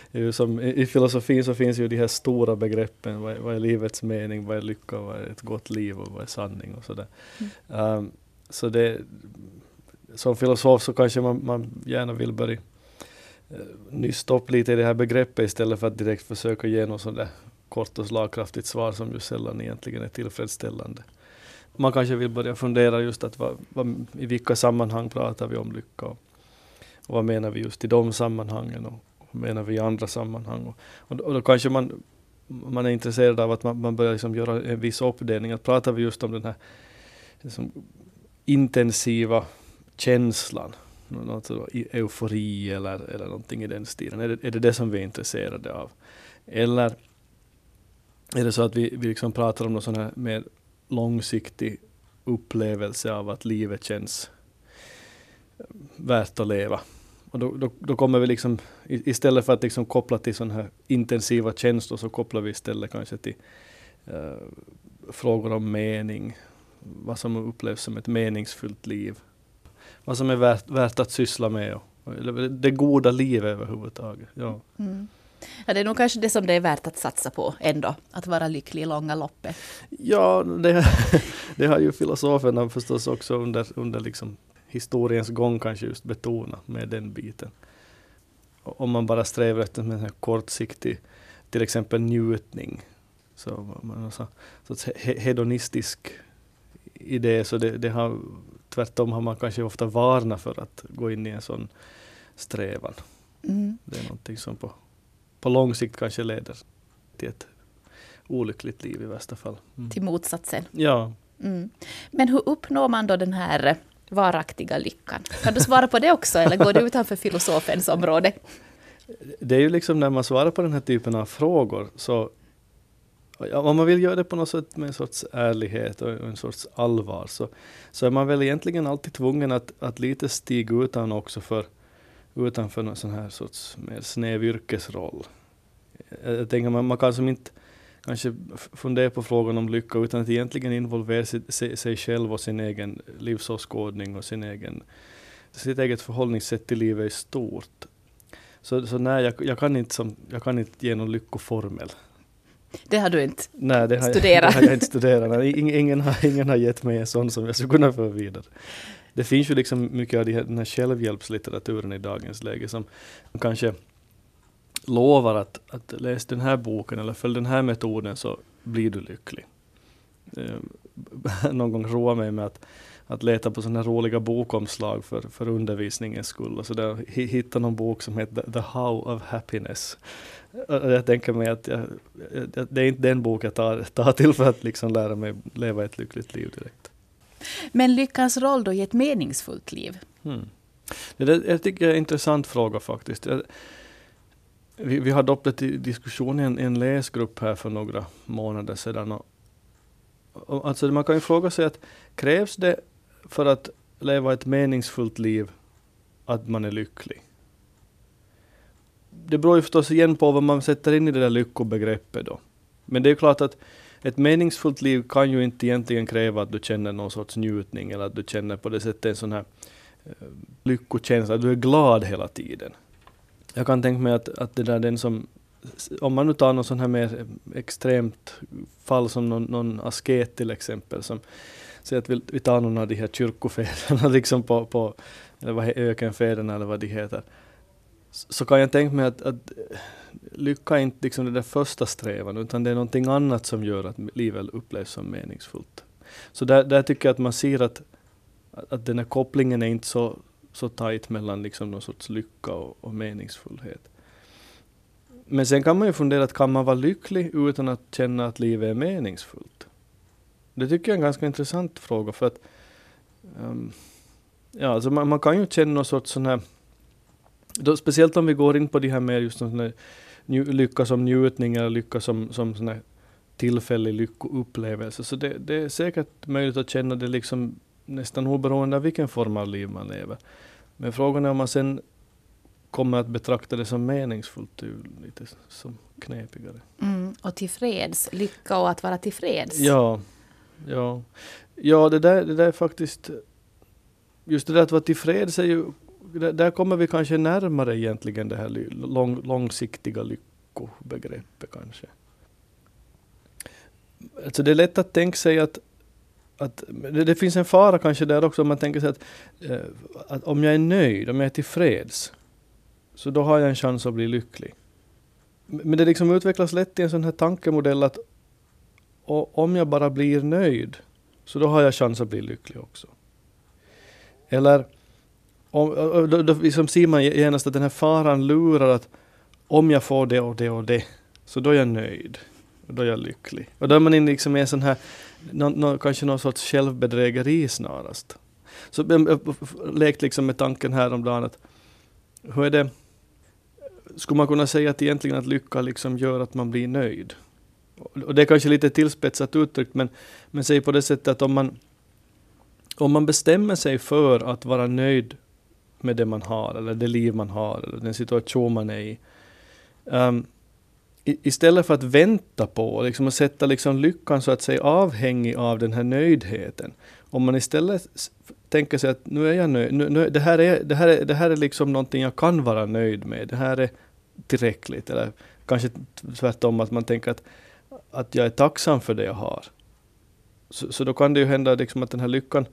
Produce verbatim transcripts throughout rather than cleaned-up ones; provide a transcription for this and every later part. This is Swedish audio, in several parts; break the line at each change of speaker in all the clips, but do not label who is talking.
är ju som, i filosofin så finns ju de här stora begreppen. Vad är, vad är livets mening, vad är lycka, vad är ett gott liv och vad är sanning och sådär. Mm. Um, så det, som filosof så kanske man, man gärna vill börja uh, nysta upp lite i det här begreppet istället för att direkt försöka ge något sådär kort och slagkraftigt svar som ju sällan egentligen är tillfredsställande. Man kanske vill börja fundera just att vad, vad, i vilka sammanhang pratar vi om lycka och, och vad menar vi just i de sammanhangen och vad menar vi i andra sammanhang. Och, och, och då kanske man, man är intresserad av att man, man börjar liksom göra en viss uppdelning. Att pratar vi just om den här liksom, intensiva känslan, något så, eufori eller, eller någonting i den stilen. Är det, är det det som vi är intresserade av? Eller är det så att vi, vi liksom pratar om någon sån här mer långsiktig upplevelse av att livet känns värt att leva. Och då, då, då kommer vi liksom, istället för att liksom koppla till sådana här intensiva känslor så kopplar vi istället kanske till uh, frågor om mening. Vad som upplevs som ett meningsfullt liv. Vad som är värt, värt att syssla med. Och, eller det goda livet överhuvudtaget. Ja.
Mm. Ja, det är nog kanske det som det är värt att satsa på ändå. Att vara lycklig i långa loppet.
Ja, det, det har ju filosoferna förstås också under, under liksom historiens gång kanske just betona med den biten. Om man bara strävar efter en här kortsiktig, till exempel njutning. Så man har så, så hedonistisk idé, så det, det har, tvärtom har man kanske ofta varnat för att gå in i en sån strävan. Mm. Det är någonting som på på lång sikt kanske leder till ett olyckligt liv i värsta fall.
Mm. Till motsatsen.
Ja.
Mm. Men hur uppnår man då den här varaktiga lyckan? Kan du svara på det också eller går det utanför filosofens område?
Det är ju liksom när man svarar på den här typen av frågor så om man vill göra det på något sätt med en sorts ärlighet och en sorts allvar så, så är man väl egentligen alltid tvungen att, att lite stiga utan också för utanför någon sån här sorts mer snäv yrkesroll. Jag tänker man, man kan som inte kanske fundera på frågan om lycka utan att egentligen involvera sig, sig själv och sin egen livsåskådning och sin egen, sitt eget förhållningssätt till livet i stort. Så, så nej, jag, jag, kan inte som, jag kan inte ge någon lyckoformel.
Det har du inte
nej, det har
studerat?
Jag, det har jag inte studerat. Nej, ingen, ingen, har, ingen har gett mig en sån som jag skulle kunna föra vidare. Det finns ju liksom mycket av de här, den här självhjälpslitteraturen i dagens läge som kanske lovar att, att läs den här boken eller följ den här metoden så blir du lycklig. Eh, någon gång roar mig med att, att leta på sådana här roliga bokomslag för, för undervisningens skull. Och så där, hitta någon bok som heter The How of Happiness. Och jag tänker mig att jag, jag, det är inte den bok jag tar, tar till för att liksom lära mig leva ett lyckligt liv direkt.
Men lyckans roll då i ett meningsfullt liv?
Mm. Det där, jag tycker det är en intressant fråga faktiskt. Jag, vi, vi hade upp det till diskussion i en, en läsgrupp här för några månader sedan. Och, och, alltså man kan ju fråga sig att krävs det för att leva ett meningsfullt liv att man är lycklig? Det beror ju förstås igen på vad man sätter in i det där lyckobegreppet då. Men det är ju klart att ett meningsfullt liv kan ju inte egentligen kräva att du känner någon sorts njutning eller att du känner på det sättet en sån här uh, lyckokänsla, att du är glad hela tiden. Jag kan tänka mig att, att det där den som, om man nu tar någon sån här mer extremt fall som någon, någon asket till exempel, som säger att vi, vi tar någon av de här kyrkofäderna liksom på, på eller vad ökenfäderna eller vad de heter, så kan jag tänka mig att, att lycka är inte liksom det där första strävan utan det är någonting annat som gör att livet upplevs som meningsfullt. Så där, där tycker jag att man ser att, att den här kopplingen är inte så, så tajt mellan liksom någon sorts lycka och, och meningsfullhet. Men sen kan man ju fundera att kan man vara lycklig utan att känna att livet är meningsfullt? Det tycker jag är en ganska intressant fråga för att um, ja, alltså man, man kan ju känna någon sorts sån här då, speciellt om vi går in på de här mer just sån här nju, lycka som njutning eller lycka som, som sån här tillfällig lyckoupplevelse. Så det, det är säkert möjligt att känna det liksom nästan oberoende av vilken form av liv man lever. Men frågan är om man sen kommer att betrakta det som meningsfullt, det är lite som knepigare.
Mm, och tillfreds, lycka och att vara tillfreds.
Ja, ja. Ja, det där, det där är faktiskt, just det där att vara tillfreds är ju där, där kommer vi kanske närmare egentligen det här lång, långsiktiga lyckobegreppet kanske. Alltså det är lätt att tänka sig att, att det, det finns en fara kanske där också om man tänker sig att, eh, att om jag är nöjd, om jag är tillfreds, så då har jag en chans att bli lycklig. Men det liksom utvecklas lätt i en sån här tankemodell att och om jag bara blir nöjd, så då har jag chans att bli lycklig också. Eller om, då, då liksom ser man genast att den här faran lurar att om jag får det och det och det, så då är jag nöjd. Och då är jag lycklig. Och då är man inne liksom i en sån här, no, no, kanske någon sorts självbedrägeri snarast. Så jag lekt liksom med tanken här om dagen att hur är det, skulle man kunna säga att egentligen att lycka liksom gör att man blir nöjd? Och det är kanske lite tillspetsat uttryckt, men, men säg på det sättet att om man, om man bestämmer sig för att vara nöjd med det man har, eller det liv man har, eller den situation man är i, um, i istället för att vänta på liksom, och sätta liksom lyckan så att säga avhängig av den här nöjdheten, om man istället tänker sig att nu är jag nöjd, nu, nu, det, här är, det, här är, det här är liksom någonting jag kan vara nöjd med, det här är tillräckligt, eller kanske tvärtom att man tänker att att jag är tacksam för det jag har. Så, så då kan det ju hända liksom att den här lyckan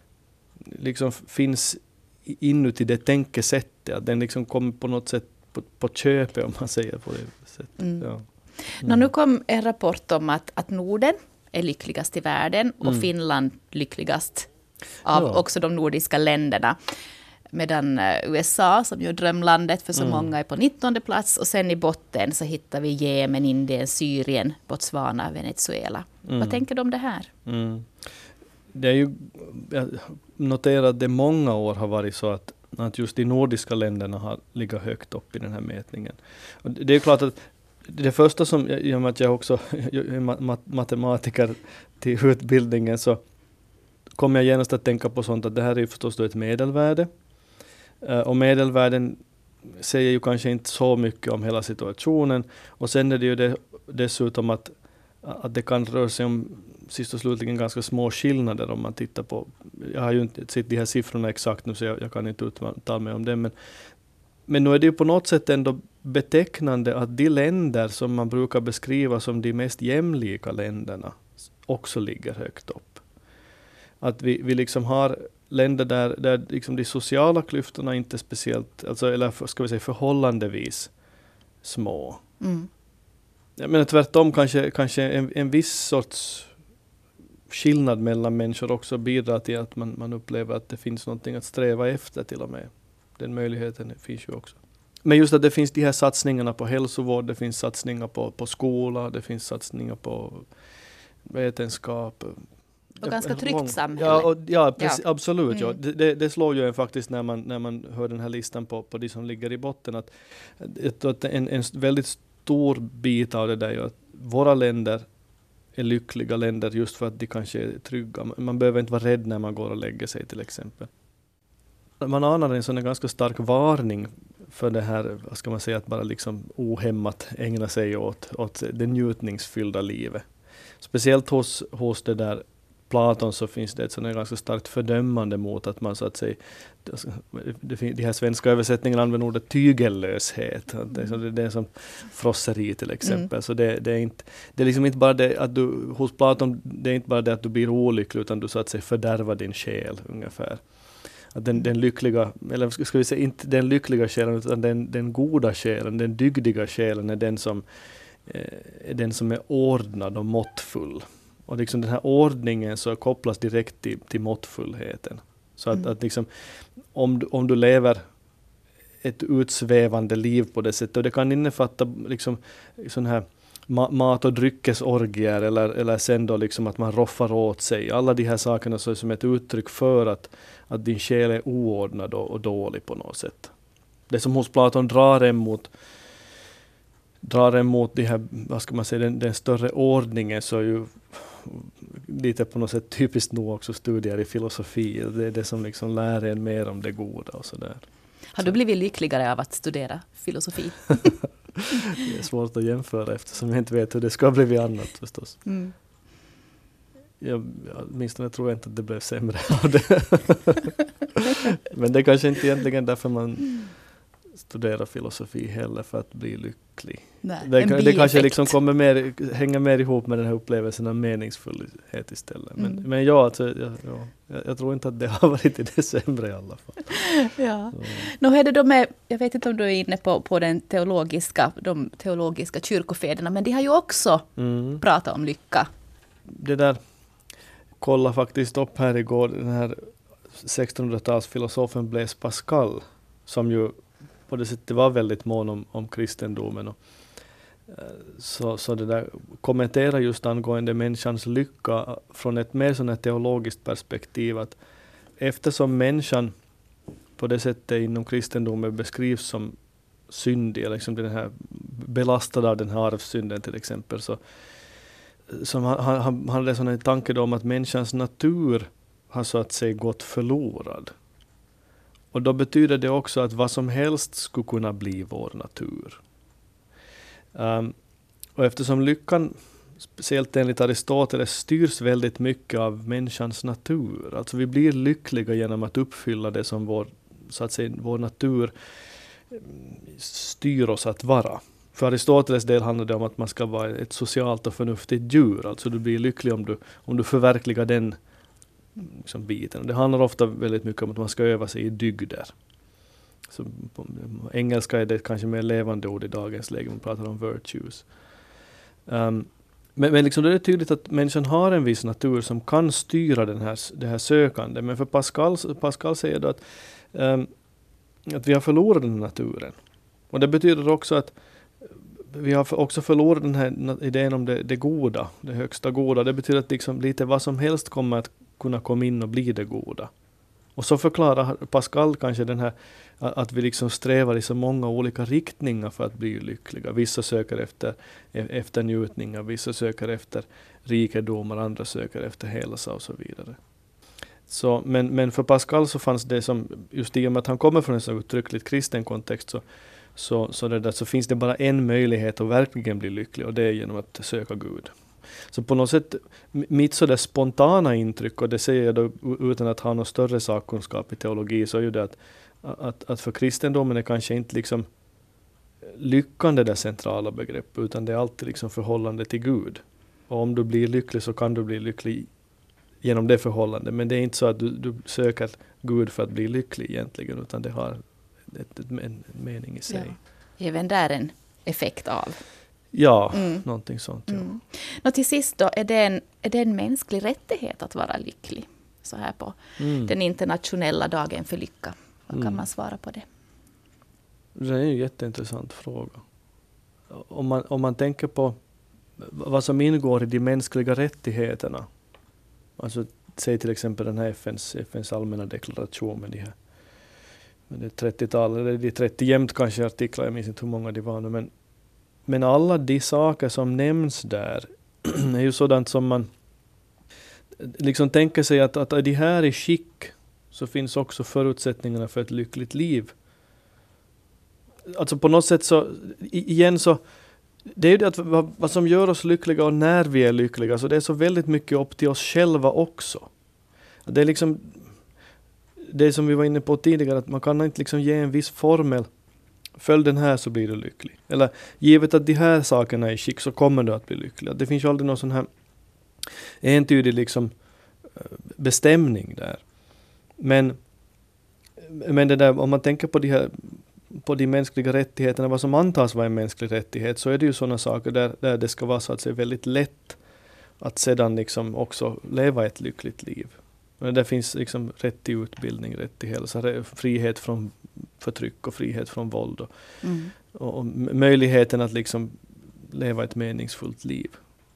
liksom finns inuti det tänkesättet. Att den liksom kommer på något sätt på, på köpet, om man säger på det sättet. Mm. Ja. Mm.
Nå, nu kom en rapport om att, att Norden är lyckligast i världen och mm. Finland lyckligast av ja. också de nordiska länderna. Medan U S A, som ju drömlandet för så mm. många, är på nittonde plats. Och sen i botten så hittar vi Jemen, Indien, Syrien, Botswana, Venezuela. Mm. Vad tänker du om det här? Mm.
Det är ju, jag noterar att det många år har varit så att, att just de nordiska länderna har legat högt upp i den här mätningen. Och det är klart att det första som, i och med att jag också är matematiker till utbildningen, så kommer jag genast att tänka på sånt att det här är förstås då ett medelvärde. Uh, och medelvärden säger ju kanske inte så mycket om hela situationen. Och sen är det ju det, dessutom att, att det kan röra sig om sist och slutligen ganska små skillnader om man tittar på. Jag har ju inte sett de här siffrorna exakt nu, så jag, jag kan inte uttala mig om det. Men, men nu är det ju på något sätt ändå betecknande att de länder som man brukar beskriva som de mest jämlika länderna också ligger högt upp. Att vi, vi liksom har länder där, där liksom de sociala klyftorna inte är speciellt, alltså, eller för, ska vi säga förhållandevis små. Mm. Jag menar tvärtom kanske, kanske en, en viss sorts skillnad mellan människor också bidrar till att man, man upplever att det finns någonting att sträva efter till och med. Den möjligheten finns ju också. Men just att det finns de här satsningarna på hälsovård, det finns satsningar på, på skola, det finns satsningar på vetenskap.
Och ganska tryggt samhälle.
Ja, och, ja, precis,
ja.
absolut.
Mm.
Ja. Det, det, det slår ju en faktiskt när man, när man hör den här listan på, på de som ligger i botten. Att, att en, en väldigt stor bit av det där är att våra länder är lyckliga länder just för att de kanske är trygga. Man behöver inte vara rädd när man går och lägger sig till exempel. Man anar en sån en ganska stark varning för det här, vad ska man säga, att bara liksom ohämmat ägna sig åt, åt det njutningsfyllda livet. Speciellt hos, hos det där Platon så finns det ett sådant ganska starkt fördömande mot att man så att säga, de här svenska översättningarna använder ordet tygellöshet. Mm. Det, är, det är som frosseri till exempel. Mm. Så det, det är inte, det är liksom inte bara det att du, hos Platon, det är inte bara det att du blir olycklig, utan du så att säga fördärvar din själ ungefär. Att den, den lyckliga, eller ska vi säga inte den lyckliga själen, utan den, den goda själen, den dygdiga själen är den som, eh, är den som är ordnad och måttfull. Och liksom den här ordningen så kopplas direkt till, till måttfullheten. Så att, mm. att liksom, om, du, om du lever ett utsvävande liv på det sättet, och det kan innefatta liksom, sån här ma- mat- och dryckesorgier, eller, eller sen då liksom att man roffar åt sig. Alla de här sakerna så är som ett uttryck för att, att din själ är oordnad och, och dålig på något sätt. Det som hos Platon drar emot drar emot de här, vad ska man säga, den, den större ordningen, så är ju lite på något sätt typiskt nog också studier i filosofi. Det är det som liksom lär en mer om det goda och sådär.
Har du blivit lyckligare av att studera filosofi?
Det är svårt att jämföra eftersom jag inte vet hur det ska bli annat förstås. Mm. jag, åtminstone tror jag inte att det blev sämre av det. Men det är kanske inte egentligen därför man studerar filosofi heller, för att bli lycklig.
Nej,
det,
en
det kanske liksom kommer mer, hänger mer ihop med den här upplevelsen av meningsfullhet istället. Men,
Mm.
men ja, alltså, jag, ja, jag, jag tror inte att det har varit i det sämre i alla fall.
Ja. Nu är det då med, jag vet inte om du är inne på, på den teologiska, de teologiska kyrkofäderna, men de har ju också
Mm.
pratat om lycka.
Det där kolla faktiskt upp här igår, den här sextonhundratalsfilosofen Blaise Pascal, som ju på det sättet var väldigt mån om, om kristendomen. Och, så, så det där kommenterar just angående människans lycka från ett mer sån här teologiskt perspektiv, att eftersom människan på det sättet inom kristendomen beskrivs som syndig, eller liksom den här belastad av den här arvsynden till exempel, så som han, han, han hade sån en tanke då om att människans natur har så att säga gått förlorad. Och då betyder det också att vad som helst skulle kunna bli vår natur. Um, och eftersom lyckan, speciellt enligt Aristoteles, styrs väldigt mycket av människans natur. Alltså vi blir lyckliga genom att uppfylla det som vår, så att säga, vår natur styr oss att vara. För Aristoteles del handlar det om att man ska vara ett socialt och förnuftigt djur. Alltså du blir lycklig om du, om du förverkligar den liksom biten. Det handlar ofta väldigt mycket om att man ska öva sig i dygder. Så på engelska är det kanske mer levande ord i dagens läge. Man pratar om virtues. Um, men men liksom det är tydligt att människan har en viss natur som kan styra den här, det här sökande. Men för Pascal, Pascal säger då att, um, att vi har förlorat den naturen. Och det betyder också att vi har också förlorat den här idén om det, det goda, det högsta goda. Det betyder att liksom lite vad som helst kommer att kunna komma in och bli det goda. Och så förklarar Pascal kanske den här att vi liksom strävar i så många olika riktningar för att bli lyckliga. Vissa söker efter, efter njutningar, vissa söker efter rikedomar, andra söker efter hälsa och så vidare. Så, men, men för Pascal så fanns det som, just i och med att han kommer från en så uttryckligt kristen kontext, så Så, så, det där, så finns det bara en möjlighet att verkligen bli lycklig, och det är genom att söka Gud. Så på något sätt, mitt så där spontana intryck, och det säger jag då utan att ha någon större sakkunskap i teologi, så är ju det att, att, att för kristendomen är kanske inte liksom lyckan det där centrala begreppet, utan det är alltid liksom förhållande till Gud. Och om du blir lycklig så kan du bli lycklig genom det förhållandet, men det är inte så att du, du söker Gud för att bli lycklig egentligen, utan det har Ett, ett, en mening i sig.
Ja. Även där en effekt av.
Ja,
mm.
någonting sånt. Ja.
Mm. Nå, till sist då, är det, en, är det en mänsklig rättighet att vara lycklig? Så här på mm. den internationella dagen för lycka. Vad mm. kan man svara på det?
Det är en jätteintressant fråga. Om man, om man tänker på vad som ingår i de mänskliga rättigheterna. Alltså, säg till exempel den här F N:s, F N:s allmänna deklaration med de här Men det är trettiotal, eller det är trettio jämt kanske artiklar, jag minns inte hur många det var nu. Men, men alla de saker som nämns där är ju sådant som man liksom tänker sig att, att är de här i skick, så finns också förutsättningarna för ett lyckligt liv. Alltså på något sätt så, igen så, det är ju det att vad, vad som gör oss lyckliga och när vi är lyckliga, så det är så väldigt mycket upp till oss själva också. Det är liksom det som vi var inne på tidigare, att man kan inte liksom ge en viss formel. Följ den här så blir du lycklig. Eller givet att de här sakerna är i skick så kommer du att bli lycklig. Det finns ju aldrig någon sån här entydig liksom bestämning där. Men, men det där, om man tänker på de här på de mänskliga rättigheterna, vad som antas vara en mänsklig rättighet, så är det ju sådana saker där, där det ska vara så att säga väldigt lätt att sedan liksom också leva ett lyckligt liv. Men det finns liksom rätt till utbildning, rätt till hälsa, frihet från förtryck och frihet från våld. Och, mm. och, och möjligheten att liksom leva ett meningsfullt liv.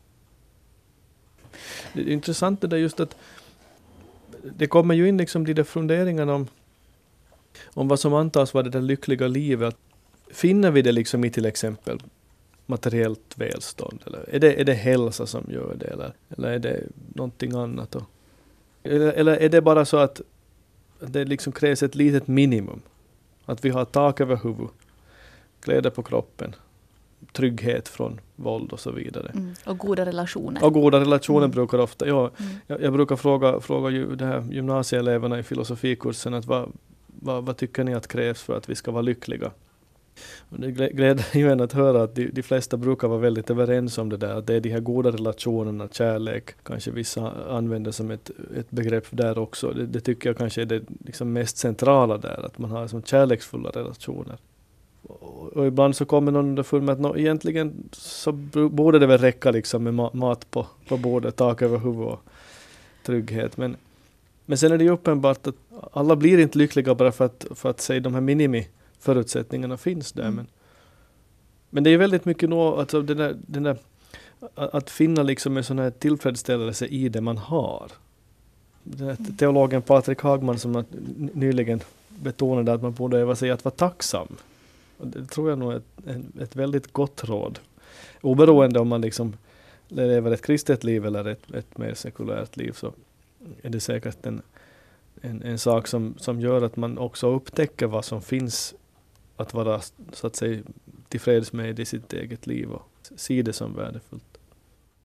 Det är intressant det där just att det kommer ju in liksom de där funderingarna om, om vad som antas vara det där lyckliga livet. Finner vi det liksom i till exempel materiellt välstånd? Eller är det, är det hälsa som gör det? Eller, eller är det någonting annat? Och, Eller, eller är det bara så att det liksom krävs ett litet minimum? Att vi har tak över huvudet, kläder på kroppen, trygghet från våld och så vidare.
Mm. Och goda relationer.
Och goda relationer mm. brukar ofta, ja,
mm.
jag, jag brukar fråga, fråga ju det här gymnasieeleverna i filosofikursen att vad, vad, vad tycker ni att krävs för att vi ska vara lyckliga? Och det gläder ju en att höra att de, de flesta brukar vara väldigt överens om det där, att det är de här goda relationerna, kärlek, kanske vissa använder som ett, ett begrepp där också. Det, det tycker jag kanske är det liksom mest centrala där, att man har som kärleksfulla relationer. Och, och ibland så kommer någon underfund med att no, egentligen så borde det väl räcka liksom med ma- mat på, på bordet, tak över huvudet och trygghet. Men, men sen är det ju uppenbart att alla blir inte lyckliga bara för att, för att säga de här minimi förutsättningarna finns där. Mm. Men, men det är väldigt mycket nå, alltså den där, den där, att finna liksom en sån här tillfredsställelse i det man har. Den här teologen Patrik Hagman som nyligen betonade att man borde öva sig att vara tacksam. Och det tror jag nog är ett, ett, ett väldigt gott råd. Oberoende om man liksom lever ett kristet liv eller ett, ett mer sekulärt liv, så är det säkert en, en, en sak som, som gör att man också upptäcker vad som finns att vara så att säga tillfreds med i sitt eget liv och se det som värdefullt.